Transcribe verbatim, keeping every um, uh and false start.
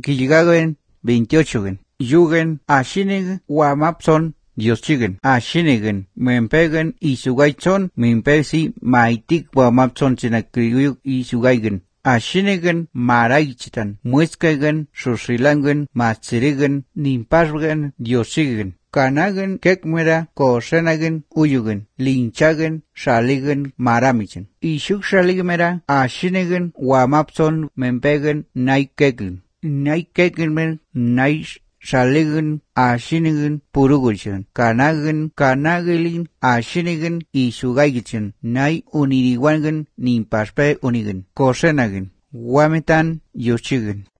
Killigagen veintiocho. Yugen ashinig wamapson Dios chigen. Ashinigen mempegen isugaitzon mempesi maitik wamapson chinakriyu isugaigen. Ashinigen maraichitan mueskegen susrilangen matsirigen nimpasgen Diosigen. Kanagen kekmera kosenagen uyugen linchagen shaligen maramichen. Ishuk shaligmera ashinigen wamapson mempegen naikegen. Naikegen men naish shaligen ashinigen purugulchen. Kanagen kanagelin ashinigen isugaichen. Nai uniriwangen nimpaspe unigen. Kosenagen wametan yochigen.